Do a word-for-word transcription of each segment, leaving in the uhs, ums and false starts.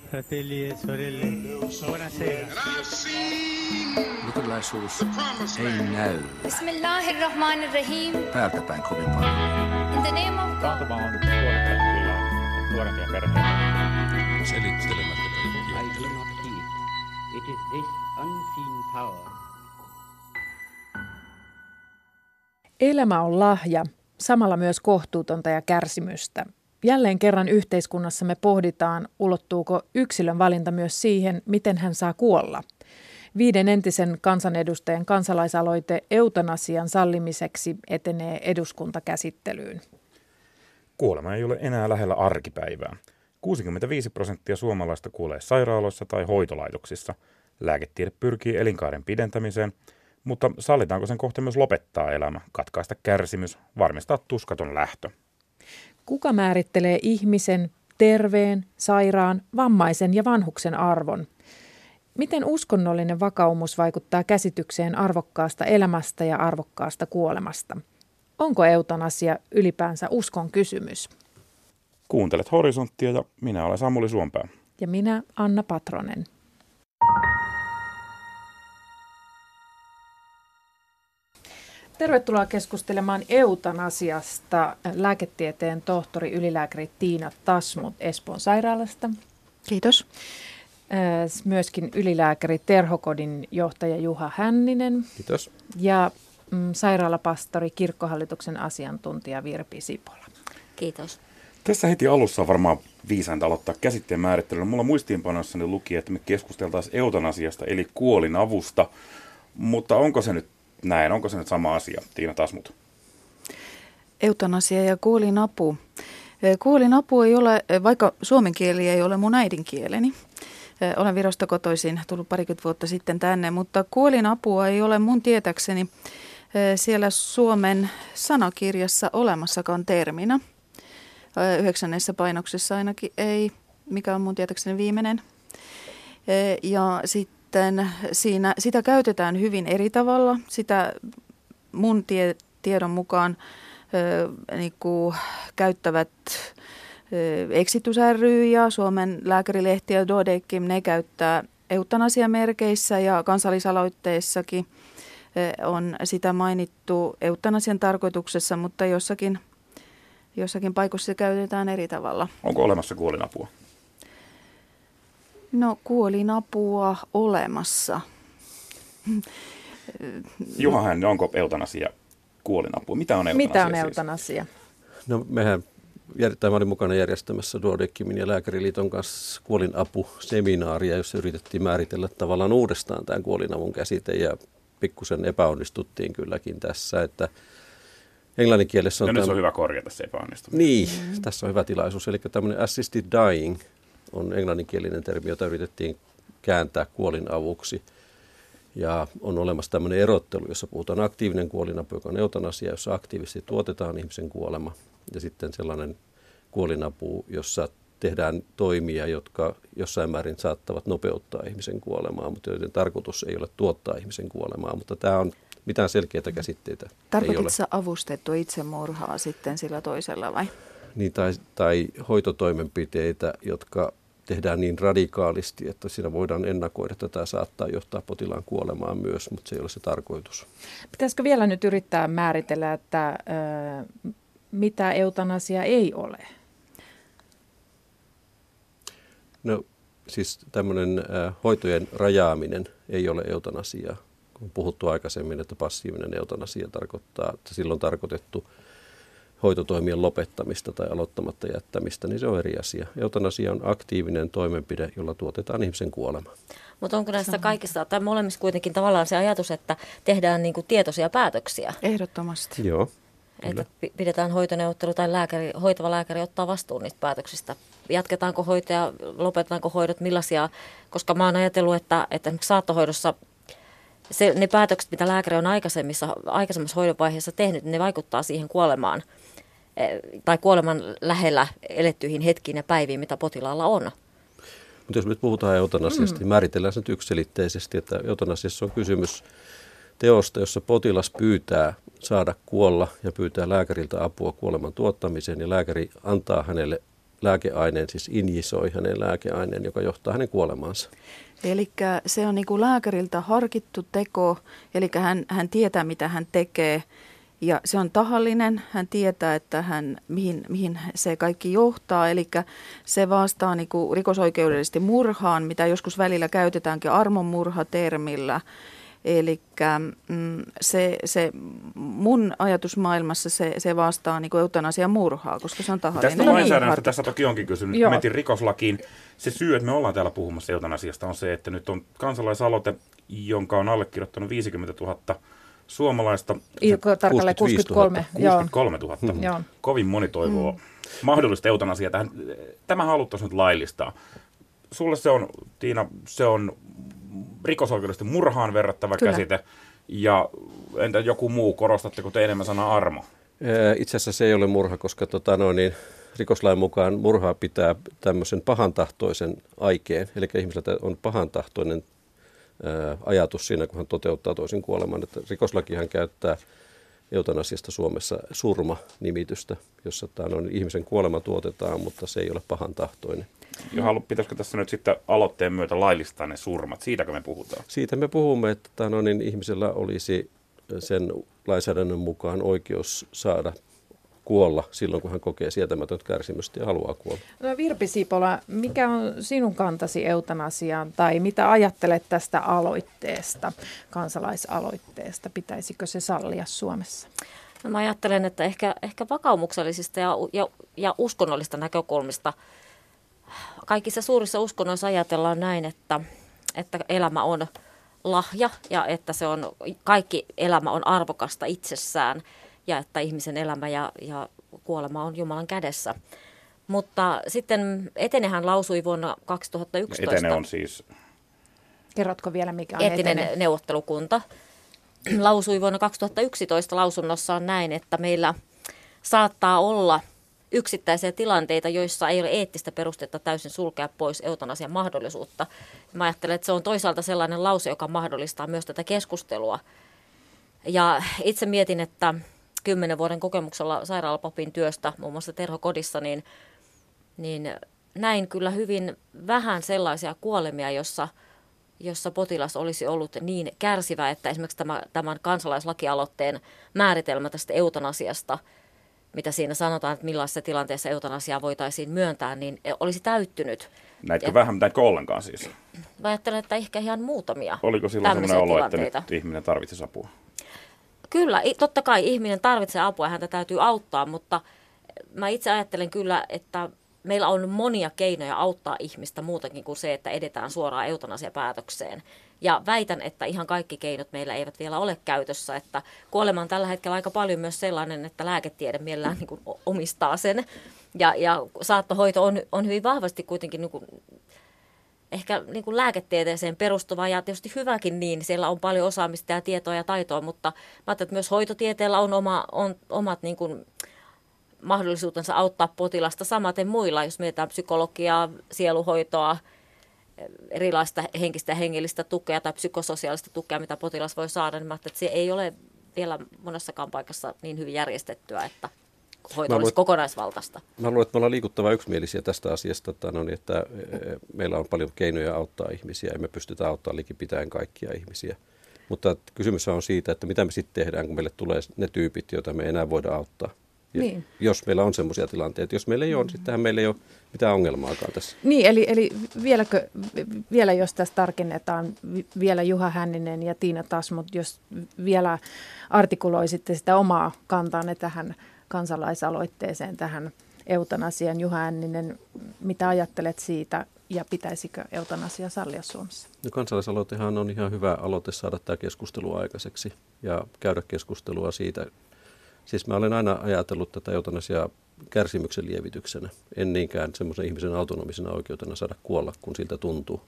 Fratelli e sorelle, buonasera. Luterilaisuus ei näy Bismillahirrahmanirrahim. täältä päin kovin paljon. In the name of Taantuma on tuonut kyllä nuorempia perheitä. Selittelemättä I do not heed. It is this unseen power. Elämä on lahja, samalla myös kohtuutonta ja kärsimystä. Jälleen kerran yhteiskunnassamme pohditaan, ulottuuko yksilön valinta myös siihen, miten hän saa kuolla. Viiden entisen kansanedustajan kansalaisaloite eutanasian sallimiseksi etenee eduskuntakäsittelyyn. Kuolema ei ole enää lähellä arkipäivää. kuusikymmentäviisi prosenttia suomalaista kuolee sairaaloissa tai hoitolaitoksissa. Lääketiede pyrkii elinkaaren pidentämiseen, mutta sallitaanko sen kohta myös lopettaa elämä, katkaista kärsimys, varmistaa tuskaton lähtö? Kuka määrittelee ihmisen, terveen, sairaan, vammaisen ja vanhuksen arvon? Miten uskonnollinen vakaumus vaikuttaa käsitykseen arvokkaasta elämästä ja arvokkaasta kuolemasta? Onko eutanasia ylipäänsä uskon kysymys? Kuuntelet Horisonttia ja minä olen Samuli Suompää. Ja minä Anna Patronen. Tervetuloa keskustelemaan eutanasiasta lääketieteen tohtori ylilääkäri Tiina Tasmut Espoon sairaalasta. Kiitos. Myöskin ylilääkäri Terhokodin johtaja Juha Hänninen. Kiitos. Ja mm, sairaalapastori kirkkohallituksen asiantuntija Virpi Sipola. Kiitos. Tässä heti alussa on varmaan viisainta aloittaa käsitteen määrittelyllä. Mulla muistiinpanoissani luki, että me keskusteltaisiin eutanasiasta eli kuolinavusta, mutta onko se nyt näin? Onko se nyt sama asia, Tiina Tasmut? Eutanasia ja kuolinapu. Kuolinapu ei ole, vaikka suomen kieli ei ole mun äidinkieleni. Olen Virosta kotoisin, tullut parikymmentä vuotta sitten tänne, mutta kuolinapua ei ole mun tietäkseni siellä Suomen sanakirjassa olemassakaan terminä. Yhdeksännessä painoksessa ainakin ei, mikä on mun tietäkseni viimeinen. Ja sitten siinä, sitä käytetään hyvin eri tavalla. Sitä mun tie, tiedon mukaan ö, niin kuin käyttävät ö, Exitus ry ja Suomen lääkärilehti ja Dodekim, ne käyttää eutanasiamerkeissä ja kansallisaloitteessakin ö, on sitä mainittu eutanasian tarkoituksessa, mutta jossakin, jossakin paikoissa se käytetään eri tavalla. Onko olemassa kuolinapua? No kuolinapua olemassa. Juha Hänninen, onko eutanasia kuolinapua? Mitä on eutanasia? Mitä on siis? eutanasia? No mehän, tai mä olin mukana järjestämässä Duodecimin ja Lääkäriliiton kanssa kuolinapuseminaaria, jossa yritettiin määritellä tavallaan uudestaan tämän kuolinavun käsite ja pikkusen epäonnistuttiin kylläkin tässä, että englannin kielessä on... No tämän... nyt se on hyvä korjata se epäonnistuminen. Niin, mm. tässä on hyvä tilaisuus, eli tämmöinen assisted dying on englanninkielinen termi, jota yritettiin kääntää kuolinavuksi. Ja on olemassa tämmöinen erottelu, jossa puhutaan aktiivinen kuolinapu, joka on eutanasia, jossa aktiivisesti tuotetaan ihmisen kuolema. Ja sitten sellainen kuolinapu, jossa tehdään toimia, jotka jossain määrin saattavat nopeuttaa ihmisen kuolemaa, mutta joiden tarkoitus ei ole tuottaa ihmisen kuolemaa. Mutta tämä on mitään selkeitä käsitteitä. Tarkoititko sä avustettu itsemurhaa sitten sillä toisella vai? Niin, tai, tai hoitotoimenpiteitä, jotka tehdään niin radikaalisti, että siinä voidaan ennakoida, että tämä saattaa johtaa potilaan kuolemaan myös, mutta se ei ole se tarkoitus. Pitäisikö vielä nyt yrittää määritellä, että ö, mitä eutanasia ei ole? No siis tämmöinen äh, hoitojen rajaaminen ei ole eutanasia. Kun puhuttu aikaisemmin, että passiivinen eutanasia tarkoittaa, että silloin on tarkoitettu hoitotoimien lopettamista tai aloittamatta jättämistä, niin se on eri asia. Eutanasia on aktiivinen toimenpide, jolla tuotetaan ihmisen kuolema. Mutta onko näistä kaikista, tai molemmissa kuitenkin tavallaan se ajatus, että tehdään niinku tietoisia päätöksiä? Ehdottomasti. Joo. Että pidetään hoitoneuvottelu tai lääkäri, hoitava lääkäri ottaa vastuun niistä päätöksistä. Jatketaanko hoitoja, lopetetaanko hoidot, millaisia, koska mä oon ajatellut, että, että esimerkiksi saattohoidossa se, ne päätökset, mitä lääkäri on aikaisemmissa, aikaisemmassa hoidon vaiheessa tehnyt, ne vaikuttaa siihen kuolemaan tai kuoleman lähellä elettyihin hetkiin ja päiviin, mitä potilaalla on. Mutta jos nyt puhutaan eutanasiasta, mm. niin määritellään se nyt yksiselitteisesti, että eutanasiassa on kysymys teosta, jossa potilas pyytää saada kuolla ja pyytää lääkäriltä apua kuoleman tuottamiseen ja lääkäri antaa hänelle lääkeaineen, siis injisoi hänen lääkeaineen, joka johtaa hänen kuolemaansa. Eli se on niin kuin lääkäriltä harkittu teko, eli hän, hän tietää mitä hän tekee ja se on tahallinen, hän tietää, että hän, mihin, mihin se kaikki johtaa, eli se vastaa niin kuin rikosoikeudellisesti murhaan, mitä joskus välillä käytetäänkin armonmurhatermillä. Eli mm, se, se mun ajatusmaailmassa se, se vastaa niin kuin eutanasian murhaa, koska se on tahallinen. Tästä lainsäädännöstä tässä toki onkin kysymys. Joo. Mentiin rikoslakiin. Se syy, että me ollaan täällä puhumassa eutanasiasta, on se, että nyt on kansalaisaloite, jonka on allekirjoittanut viisikymmentätuhatta suomalaista. Tarkalleen kuusikymmentäkolme. kuusikymmentäkolmetuhatta. Mm. Kovin moni toivoo mm. mahdollista eutanasiaa tähän. Tämä haluttaisiin nyt laillistaa. Sulle se on, Tiina, se on rikosoikeudellisesti murhaan verrattava Kyllä. käsite. Ja entä joku muu, korostatteko te enemmän sanaa armo? Itse asiassa se ei ole murha, koska tota, no, niin, rikoslain mukaan murhaa pitää tämmöisen pahantahtoisen aikeen. Eli ihmisellä on pahantahtoinen ää, ajatus siinä, kun hän toteuttaa toisen kuoleman. Että rikoslakihan käyttää eutanasiasta Suomessa surma-nimitystä, jossa tämä on, ihmisen kuolema tuotetaan, mutta se ei ole pahantahtoinen. Johan, pitäisikö tässä nyt sitten aloitteen myötä laillistaa ne surmat? Siitäkö me puhutaan? Siitä me puhumme, että tämä on, niin ihmisellä olisi sen lainsäädännön mukaan oikeus saada kuolla silloin, kun hän kokee sietämätöntä kärsimystä ja haluaa kuolla. No Virpi Siipola, mikä on sinun kantasi eutanasiaan tai mitä ajattelet tästä aloitteesta, kansalaisaloitteesta? Pitäisikö se sallia Suomessa? No mä ajattelen, että ehkä, ehkä vakaumuksellisista ja, ja, ja uskonnollista näkökulmista kaikissa suurissa uskonnoissa ajatellaan näin, että, että elämä on lahja ja että se on, kaikki elämä on arvokasta itsessään ja että ihmisen elämä ja, ja kuolema on Jumalan kädessä. Mutta sitten Etenehän lausui vuonna kaksituhattayksitoista. Etene on siis? Kerrotko vielä mikä on Eettinen Etene? neuvottelukunta lausui vuonna kaksituhattayksitoista lausunnossaan näin, että meillä saattaa olla yksittäisiä tilanteita, joissa ei ole eettistä perustetta täysin sulkea pois eutanasian mahdollisuutta. Mä ajattelen, että se on toisaalta sellainen lause, joka mahdollistaa myös tätä keskustelua. Ja itse mietin, että kymmenen vuoden kokemuksella sairaalapapin työstä, muun muassa Terhokodissa, niin, niin näin kyllä hyvin vähän sellaisia kuolemia, jossa, jossa potilas olisi ollut niin kärsivä, että esimerkiksi tämä, tämän kansalaislakialoitteen määritelmä tästä eutanasiasta, mitä siinä sanotaan, että millaisessa tilanteessa eutanasiaa voitaisiin myöntää, niin olisi täyttynyt. Näitkö ja, vähän, näitkö ollenkaan siis? Mä ajattelen, että ehkä ihan muutamia. Oliko silloin sellainen olo, että nyt ihminen tarvitsisi apua? Kyllä, totta kai ihminen tarvitsee apua ja häntä täytyy auttaa, mutta mä itse ajattelen kyllä, että meillä on monia keinoja auttaa ihmistä muutakin kuin se, että edetään suoraan eutanasiapäätökseen. Ja väitän, että ihan kaikki keinot meillä eivät vielä ole käytössä, että kuolema on tällä hetkellä aika paljon myös sellainen, että lääketiede mielellään niin kuin omistaa sen. Ja, ja saattohoito on, on hyvin vahvasti kuitenkin niin kuin, ehkä niin kuin lääketieteeseen perustuva ja tietysti hyväkin niin. Siellä on paljon osaamista ja tietoa ja taitoa, mutta mä ajattelen, että myös hoitotieteellä on, oma, on omat niin kuin mahdollisuutensa auttaa potilasta samaten muilla, jos mietitään psykologiaa, sieluhoitoa, erilaista henkistä ja hengellistä tukea tai psykososiaalista tukea, mitä potilas voi saada, niin mä että se ei ole vielä monessakaan paikassa niin hyvin järjestettyä, että hoito olisi kokonaisvaltaista. Mä luulen, että me ollaan liikuttavan yksimielisiä tästä asiasta, että, no niin, että meillä on paljon keinoja auttaa ihmisiä ja me pystytään auttamaan likipitäen kaikkia ihmisiä. Mutta kysymys on siitä, että mitä me sitten tehdään, kun meille tulee ne tyypit, joita me ei enää voida auttaa. Niin. Jos meillä on semmoisia tilanteita. Jos meillä ei ole, niin sittenhän meillä ei ole mitään ongelmaakaan tässä. Niin, eli, eli vieläkö, vielä jos tässä tarkennetaan, vielä Juha Hänninen ja Tiina Tasmut, jos vielä artikuloisitte sitä omaa kantaanne tähän kansalaisaloitteeseen, tähän eutanasian. Juha Hänninen, mitä ajattelet siitä ja pitäisikö eutanasia sallia Suomessa? No, kansalaisaloitehan on ihan hyvä aloite saada tämä keskustelu aikaiseksi ja käydä keskustelua siitä. Siis mä olen aina ajatellut tätä eutanasiaa kärsimyksen lievityksenä, en niinkään semmoisen ihmisen autonomisena oikeutena saada kuolla, kun siltä tuntuu.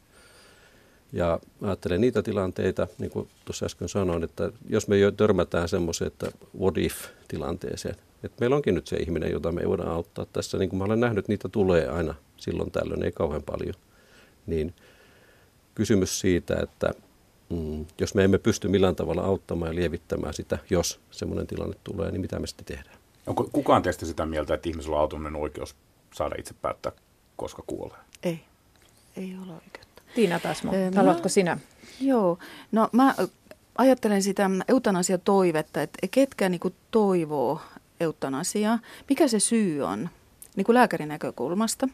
Ja mä ajattelen niitä tilanteita, niin kuin tuossa äsken sanoin, että jos me jo törmätään semmoiseen, että what if-tilanteeseen, että meillä onkin nyt se ihminen, jota me ei voida auttaa tässä, niin kuin mä olen nähnyt, niitä tulee aina silloin tällöin, ei kauhean paljon, niin kysymys siitä, että Mm, jos me emme pysty millään tavalla auttamaan ja lievittämään sitä, jos semmoinen tilanne tulee, niin mitä me sitten tehdään? Onko kukaan teistä sitä mieltä, että ihmisellä on autonominen oikeus saada itse päättää, koska kuolee. Ei, ei ole oikeutta. Tiina Tasmo, Öö, haluatko mä- sinä? Joo, no mä ajattelen sitä eutanasiatoivetta, että ketkä niin kuin toivoo eutanasiaa, mikä se syy on niin kuin lääkärin näkökulmasta.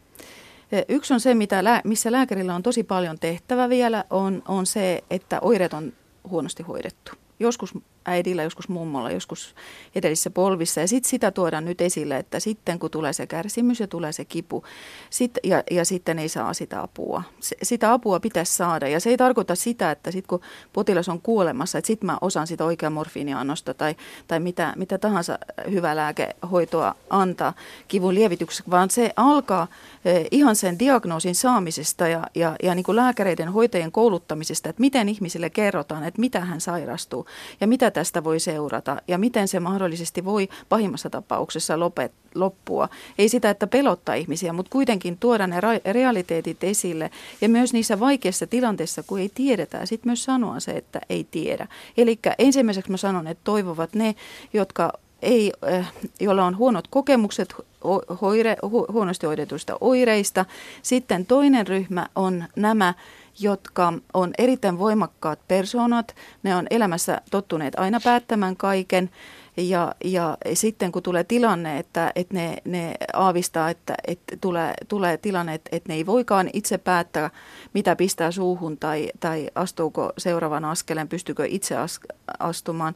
Yksi on se, mitä, lää- missä lääkärillä on tosi paljon tehtävä vielä, on, on se, että oireet on huonosti hoidettu. Joskus äidillä, joskus mummolla, joskus edellisissä polvissa. Ja sitten sitä tuodaan nyt esille, että sitten kun tulee se kärsimys ja tulee se kipu sit, ja, ja sitten ei saa sitä apua. Se, sitä apua pitäisi saada ja se ei tarkoita sitä, että sitten kun potilas on kuolemassa, että sitten mä osaan sitä oikea morfiiniannosta tai, tai mitä, mitä tahansa hyvää lääkehoitoa antaa kivun lievityksessä, vaan se alkaa eh, ihan sen diagnoosin saamisesta ja, ja, ja niin kuin lääkäreiden hoitajien kouluttamisesta, että miten ihmisille kerrotaan, että mitä hän sairastuu ja mitä tästä voi seurata ja miten se mahdollisesti voi pahimmassa tapauksessa lopet, loppua. Ei sitä, että pelottaa ihmisiä, mutta kuitenkin tuoda ne ra- realiteetit esille ja myös niissä vaikeissa tilanteissa, kun ei tiedetä, sitten myös sanoa se, että ei tiedä. Eli ensimmäiseksi mä sanon, että toivovat ne, jotka ei, joilla on huonot kokemukset hoire, hu, huonosti hoidetuista oireista. Sitten toinen ryhmä on nämä, jotka on erittäin voimakkaat persoonat. Ne on elämässä tottuneet aina päättämään kaiken. Ja, ja sitten kun tulee tilanne, että, että ne, ne aavistaa, että, että tulee, tulee tilanne, että, että ne ei voikaan itse päättää, mitä pistää suuhun tai, tai astuuko seuraavan askeleen, pystyykö itse as, astumaan.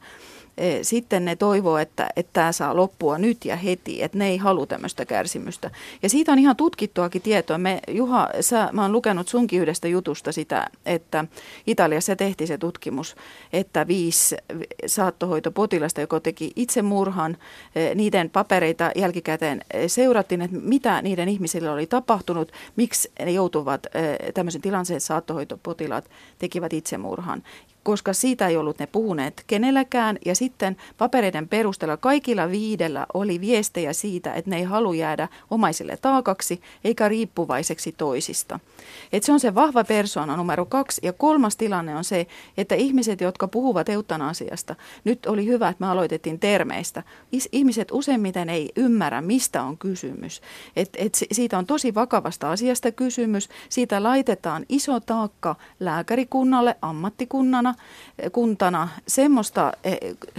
Sitten ne toivoo, että, että tämä saa loppua nyt ja heti, että ne ei halua tämmöistä kärsimystä. Ja siitä on ihan tutkittuakin tietoa. Me, Juha, sä, mä oon lukenut sunkin yhdestä jutusta sitä, että Italiassa tehtiin se tutkimus, että viisi saattohoitopotilasta, joka teki itsemurhan, niiden papereita jälkikäteen seurattiin, että mitä niiden ihmisille oli tapahtunut, miksi ne joutuvat tämmöisen tilanteen, että saattohoitopotilaat tekivät itsemurhan. Koska siitä ei ollut ne puhuneet kenelläkään ja sitten papereiden perusteella kaikilla viidellä oli viestejä siitä, että ne ei halua jäädä omaisille taakaksi eikä riippuvaiseksi toisista. Et se on se vahva persoona numero kaksi ja kolmas tilanne on se, että ihmiset, jotka puhuvat eutanasiasta, nyt oli hyvä, että me aloitettiin termeistä. Ihmiset useimmiten ei ymmärrä, mistä on kysymys. Et, et siitä on tosi vakavasta asiasta kysymys. Siitä laitetaan iso taakka lääkärikunnalle, ammattikunnana, kuntana semmoista eh,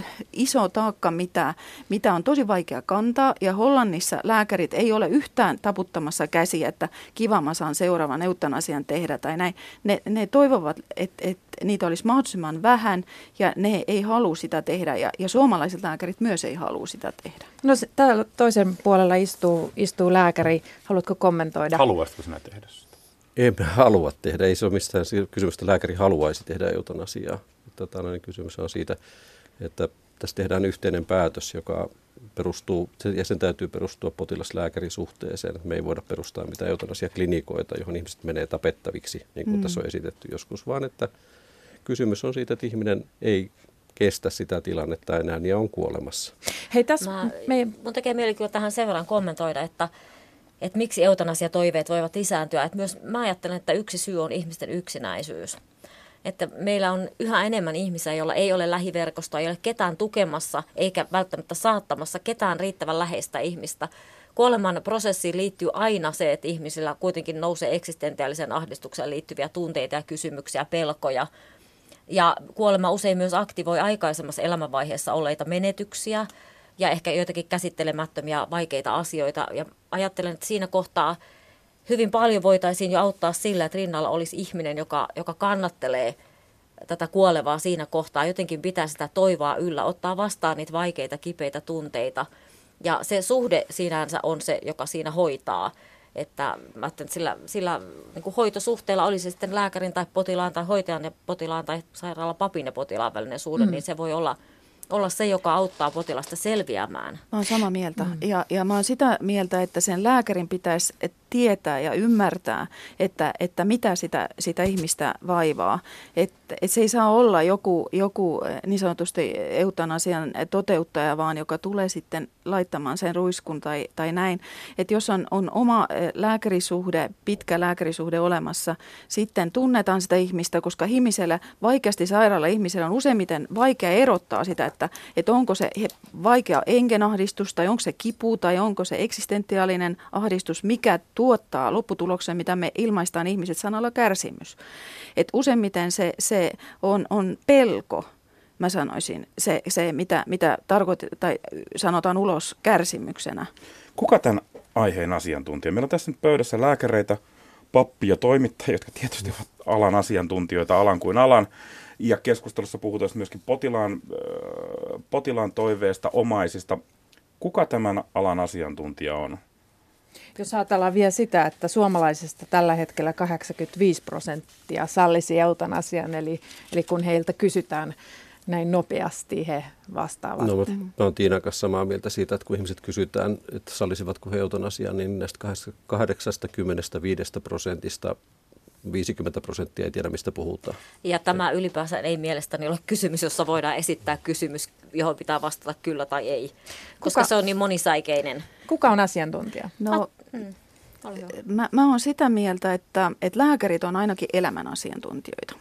iso taakka, mitä, mitä on tosi vaikea kantaa. Ja Hollannissa lääkärit ei ole yhtään taputtamassa käsiä, että kiva mä saan seuraavan eutanasian tehdä tai näin. Ne, ne toivovat, että et niitä olisi mahdollisimman vähän ja ne ei halua sitä tehdä ja, ja suomalaiset lääkärit myös ei halua sitä tehdä. No se, täällä toisen puolella istuu, istuu lääkäri. Haluatko kommentoida? Haluaisitko sinä tehdä sitä? En halua tehdä. Ei se ole mistään kysymystä, lääkäri haluaisi tehdä eutanasiaa. Tätä niin kysymys on siitä, että tässä tehdään yhteinen päätös, joka perustuu, ja sen täytyy perustua potilas-lääkärisuhteeseen. Me ei voida perustaa mitään eutanasiaklinikoita, johon ihmiset menee tapettaviksi, niin kuin mm. tässä on esitetty joskus, vaan että kysymys on siitä, että ihminen ei kestä sitä tilannetta enää ja on kuolemassa. Hei, tässä Mä, me... mun tekee mieli kyllä tähän sen verran kommentoida, että että miksi eutanasiatoiveet voivat lisääntyä. Että myös mä ajattelen, että yksi syy on ihmisten yksinäisyys. Että meillä on yhä enemmän ihmisiä, joilla ei ole lähiverkostoa, ei ole ketään tukemassa eikä välttämättä saattamassa ketään riittävän läheistä ihmistä. Kuoleman prosessiin liittyy aina se, että ihmisillä kuitenkin nousee eksistentiaalisen ahdistukseen liittyviä tunteita ja kysymyksiä, pelkoja. Ja kuolema usein myös aktivoi aikaisemmassa elämänvaiheessa olleita menetyksiä ja ehkä joitakin käsittelemättömiä vaikeita asioita. Ja ajattelen, että siinä kohtaa hyvin paljon voitaisiin jo auttaa sillä, että rinnalla olisi ihminen, joka, joka kannattelee tätä kuolevaa siinä kohtaa. Jotenkin pitää sitä toivoa yllä, ottaa vastaan niitä vaikeita, kipeitä tunteita. Ja se suhde sinänsä on se, joka siinä hoitaa. Että mä että sillä, sillä niin kuin hoitosuhteella oli se sitten lääkärin tai potilaan tai hoitajan ja potilaan tai sairaalapapin ja potilaan välinen suhde, mm. niin se voi olla... olla se, joka auttaa potilasta selviämään. Mä oon samaa mieltä. Mm. Ja, ja mä oon sitä mieltä, että sen lääkärin pitäisi tietää ja ymmärtää, että, että mitä sitä, sitä ihmistä vaivaa. Että et se ei saa olla joku, joku niin sanotusti eutanasian toteuttaja, vaan joka tulee sitten laittamaan sen ruiskun tai, tai näin. Että jos on, on oma lääkärisuhde, pitkä lääkärisuhde olemassa, sitten tunnetaan sitä ihmistä, koska ihmisellä, vaikeasti sairaalla ihmisellä on useimmiten vaikea erottaa sitä, että, että onko se vaikea hengenahdistus tai onko se kipu tai onko se eksistentiaalinen ahdistus, mikä tuottaa lopputuloksen, mitä me ilmaistaan ihmiset sanalla kärsimys. Et useimmiten se, se on, on pelko, mä sanoisin, se, se mitä, mitä tarkoit, tai sanotaan ulos kärsimyksenä. Kuka tämän aiheen asiantuntija? Meillä on tässä nyt pöydässä lääkäreitä, pappia ja toimittajia, jotka tietysti ovat alan asiantuntijoita, alan kuin alan. Ja keskustelussa puhutaan myöskin potilaan, äh, potilaan toiveesta, omaisista. Kuka tämän alan asiantuntija on? Jos ajatellaan vielä sitä, että suomalaisista tällä hetkellä kahdeksankymmentäviisi prosenttia sallisi eutanasian, eli, eli kun heiltä kysytään näin nopeasti, he vastaavat. No, mä, mä oon Tiinan kanssa samaa mieltä siitä, että kun ihmiset kysytään, että sallisivatko he eutanasian, niin näistä kahdeksankymmentäviisi prosentista viisikymmentä prosenttia ei tiedä, mistä puhutaan. Ja tämä ylipäänsä ei mielestäni ole kysymys, jossa voidaan esittää kysymys, johon pitää vastata kyllä tai ei, koska Kuka, se on niin monisäikeinen. Kuka on asiantuntija? No, mm, mä, mä oon sitä mieltä, että, että lääkärit on ainakin elämän asiantuntijoita.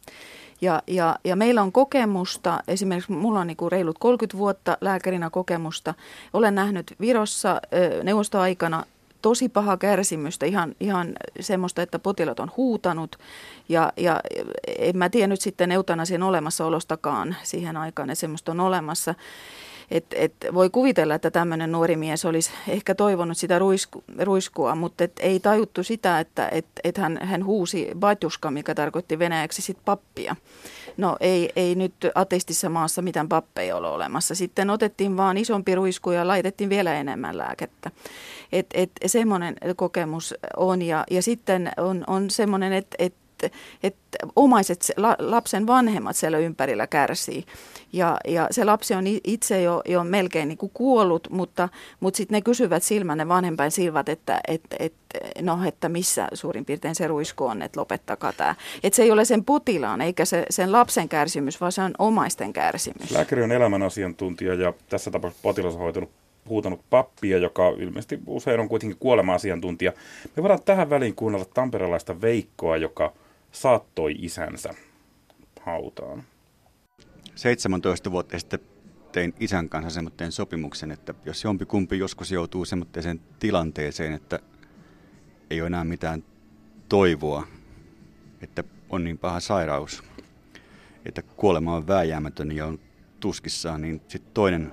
Ja, ja, ja meillä on kokemusta, esimerkiksi mulla on niinku reilut kolmekymmentä vuotta lääkärinä kokemusta. Olen nähnyt Virossa neuvostoaikana tosi paha kärsimystä, ihan, ihan semmoista, että potilaat on huutanut. Ja, ja en mä tiennyt sitten eutanasian olemassaolostakaan siihen aikaan, että semmoista on olemassa. Et, et voi kuvitella, että tämmöinen nuori mies olisi ehkä toivonut sitä ruisku, ruiskua, mutta et ei tajuttu sitä, että et, et hän, hän huusi batjuska, mikä tarkoitti venäjäksi sit pappia. No ei, ei nyt ateistissa maassa mitään pappeja ole olemassa. Sitten otettiin vaan isompi ruisku ja laitettiin vielä enemmän lääkettä. Et, et, semmoinen kokemus on ja, ja sitten on, on semmoinen, että et, että omaiset, lapsen vanhemmat siellä ympärillä kärsii. Ja, ja se lapsi on itse jo, jo melkein niin kuin kuollut, mutta, mutta sitten ne kysyvät silmän, ne vanhempain silmät, että, että, että, no, että missä suurin piirtein se ruisku on, että lopettakaa tämä. Että se ei ole sen potilaan eikä se, sen lapsen kärsimys, vaan se on omaisten kärsimys. Lääkäri on elämän asiantuntija ja tässä tapauksessa potilas on hoitanut huutanut pappia, joka ilmeisesti usein on kuitenkin kuolema-asiantuntija. Me voidaan tähän väliin kuunnella tamperelaista Veikkoa, joka saattoi isänsä hautaan. seitsemäntoista vuotta sitten tein isän kanssa semmoinen sopimuksen, että jos jompikumpi joskus joutuu semmoiseen tilanteeseen, että ei ole enää mitään toivoa, että on niin paha sairaus, että kuolema on vääjäämätön ja on tuskissaan, niin sitten toinen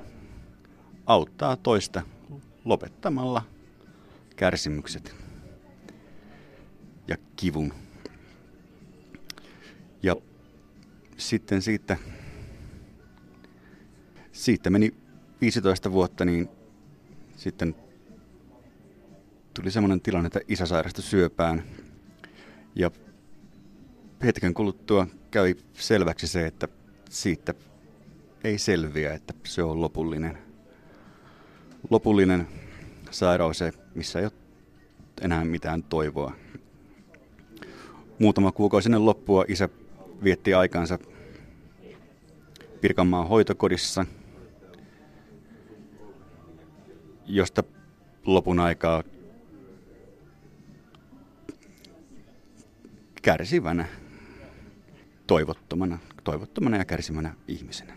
auttaa toista lopettamalla kärsimykset ja kivun. Ja sitten siitä, siitä meni viisitoista vuotta, niin sitten tuli semmoinen tilanne, että isä sairastui syöpään. Ja hetken kuluttua kävi selväksi se, että siitä ei selviä, että se on lopullinen. Lopullinen sairaus, missä ei ole enää mitään toivoa. Muutama kuukausi ennen loppua isä vietti aikansa Pirkanmaan hoitokodissa, josta lopun aikaa kärsivänä, toivottomana, toivottomana ja kärsimänä ihmisenä.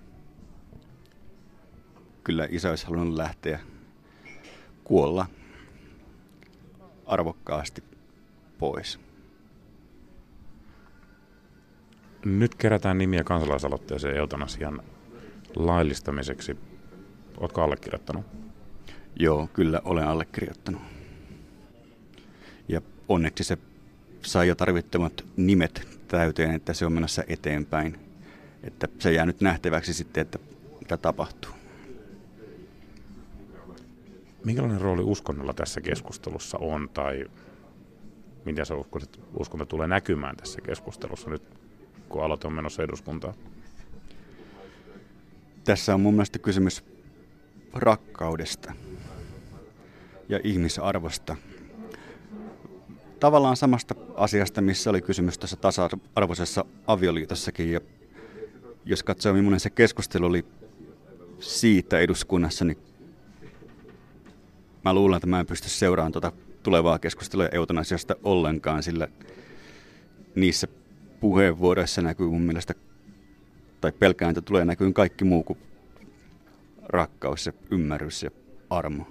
Kyllä isä olisi halunnut lähteä kuolla arvokkaasti pois. Nyt kerätään nimiä kansalaisaloitteeseen eutanasian laillistamiseksi. Oletko allekirjoittanut? Joo, kyllä olen allekirjoittanut. Ja onneksi se sai jo tarvittavat nimet täyteen, että se on menossa eteenpäin. Että se jää nyt nähtäväksi sitten, että mitä tapahtuu. Minkälainen rooli uskonnolla tässä keskustelussa on, tai miten sä uskot, että uskonto tulee näkymään tässä keskustelussa nyt, kun aloite on menossa eduskuntaan? Tässä on mun mielestä kysymys rakkaudesta ja ihmisarvosta. tavallaan samasta asiasta, missä oli kysymys tuossa tasa-arvoisessa avioliitossakin. Ja jos katsoo, millainen se keskustelu oli siitä eduskunnassa, niin mä luulen, että mä en pysty seuraamaan tuota tulevaa keskustelua eutanasiasta ollenkaan, sillä niissä puheenvuoroissa näkyy mun mielestä, tai pelkään, että tulee näkyyn kaikki muu kuin rakkaus ja ymmärrys ja armo.